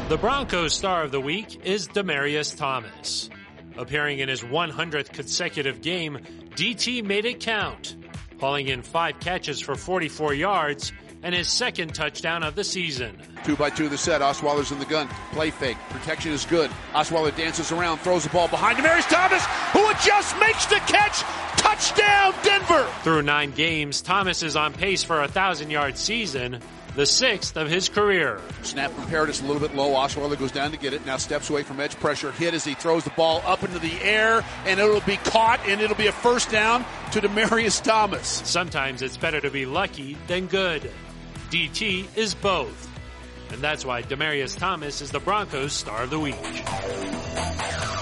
The Broncos star of the week is Demaryius Thomas. Appearing in his 100th consecutive game, DT made it count, hauling in 5 catches for 44 yards and his second touchdown of the season. 2-by-2 the set. Osweiler's in the gun. Play fake. Protection is good. Osweiler dances around, throws the ball behind Demaryius Thomas, who just makes the catch. Touchdown, Denver! Through 9 games, Thomas is on pace for a 1,000-yard season, the 6th of his career. Snap from Paradis a little bit low. Osweiler goes down to get it. Now steps away from edge pressure. Hit as he throws the ball up into the air, and it'll be caught, and it'll be a first down to Demaryius Thomas. Sometimes it's better to be lucky than good. DT is both. And that's why Demaryius Thomas is the Broncos star of the week.